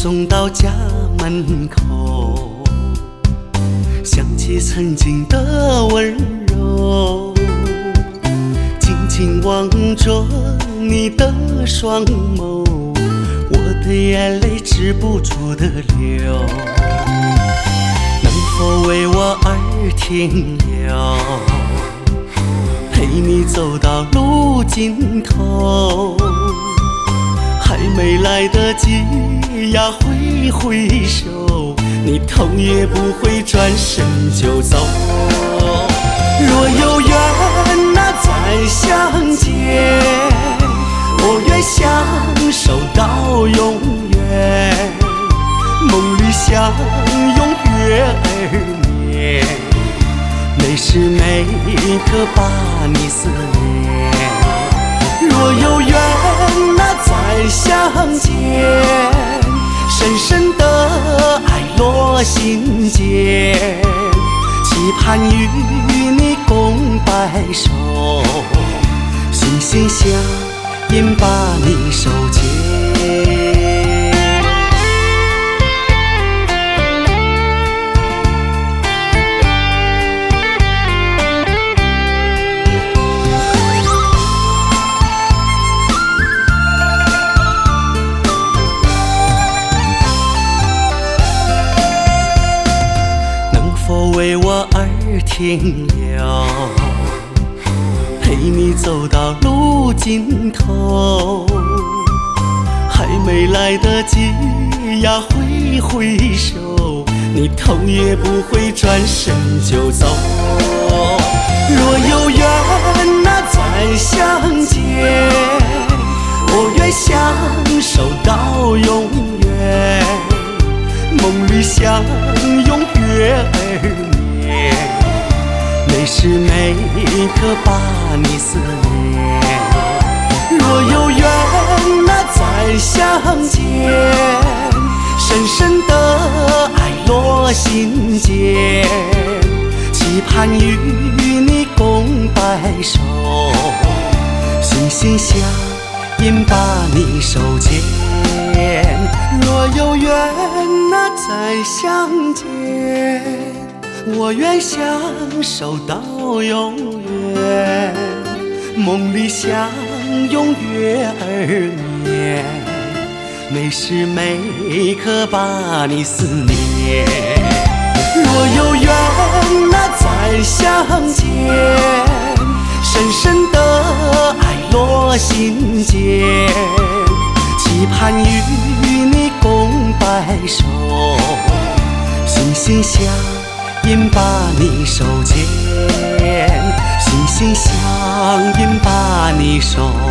送到家门口，想起曾经的温柔，紧紧望着你的双眸，我的眼泪止不住的流。能否为我而停留，陪你走到路尽头，还没来得及呀挥挥手，你头也不回转身就走。若有缘那再相见，我愿相守到永远，梦里相拥月儿圆，每时每刻把你思念。若有缘那再相见，深深的爱落心间，期盼与你共白首，心心相印把你手牵。为我而停留，陪你走到路尽头，还没来得及呀挥挥手，你头也不回转身就走。若有缘那再相见，我愿相守到永远，梦里相拥月儿圆，每时每刻把你思念。若有缘那再相见，深深的爱落心间，期盼与你共白首，心心相印把你手牵。若有缘那再相见，我愿相守到永远，梦里相拥月儿圆，每时每刻把你思念。若有缘那再相见，深深的爱落心间，期盼与你共白首，心心相印把你手牵，心心相印把你手